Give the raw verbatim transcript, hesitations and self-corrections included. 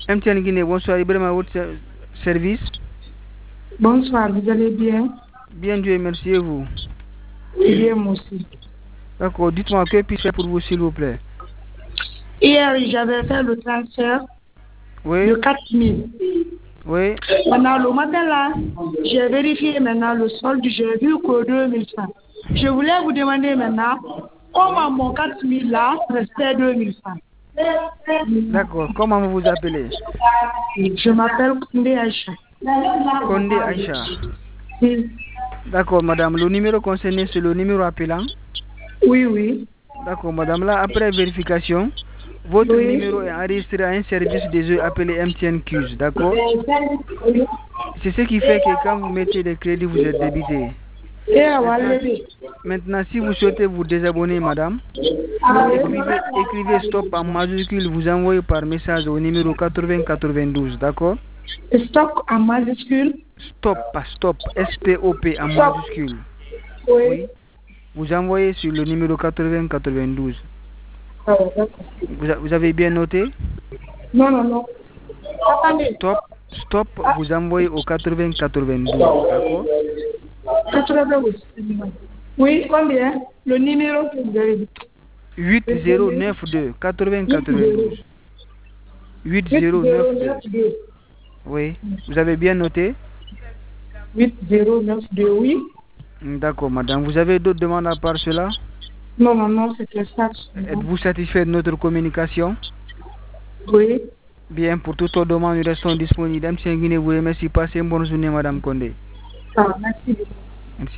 M T N Guinée, bonsoir. Ibrahima, votre ser- service. Bonsoir, vous allez bien? Bien, Dieu merci, et vous? Bien, moi aussi. D'accord, dites-moi, que puis-je faire pour vous, s'il vous plaît? Hier, j'avais fait le transfert Oui, de quatre mille. oui. Maintenant, le matin là, j'ai vérifié maintenant le solde, j'ai vu que deux mille francs. Je voulais vous demander maintenant comment mon quatre mille là restait deux mille francs. D'accord, comment vous vous appelez? Je m'appelle Koundé Aïcha. Condé Aïcha. Oui, D'accord, madame. Le numéro concerné, c'est le numéro appelant. oui, oui. D'accord, madame. Là, après vérification, votre Oui. numéro est enregistré à un service des jeux appelé M T N Q. D'accord? Oui. C'est ce qui fait que quand vous mettez des crédits, vous êtes débité. Et à Maintenant, Wallery. maintenant, si vous souhaitez vous désabonner, madame, écrivez, écrivez stop en majuscule, vous envoyez par message au numéro quatre-vingts quatre-vingt-douze. D'accord? Stock en majuscule. Stop, pas stop, S T O P en Stop. majuscule. Oui. Oui. Vous envoyez sur le numéro quatre-vingts quatre-vingt-douze. Ah, d'accord. Vous, a- vous avez bien noté? Non, non, non. Attendez. Stop, stop, Ah, vous envoyez au quatre-vingts quatre-vingt-douze. D'accord? quatre-vingt-douze. Oui, combien? Le numéro que vous avez dit. huit zéro neuf deux quatre-vingts quatre-vingt-douze. huit zéro neuf deux. huit zéro neuf deux. Oui. Vous avez bien noté? huit zéro neuf deux, oui. D'accord, madame. Vous avez d'autres demandes à part cela? Non, non, non, c'était ça. Êtes-vous satisfait de notre communication? Oui. Bien, pour toutes vos demandes, nous restons disponibles. M. Guinée vous remercie. Passez une bonne journée, madame Condé. Ah, merci beaucoup.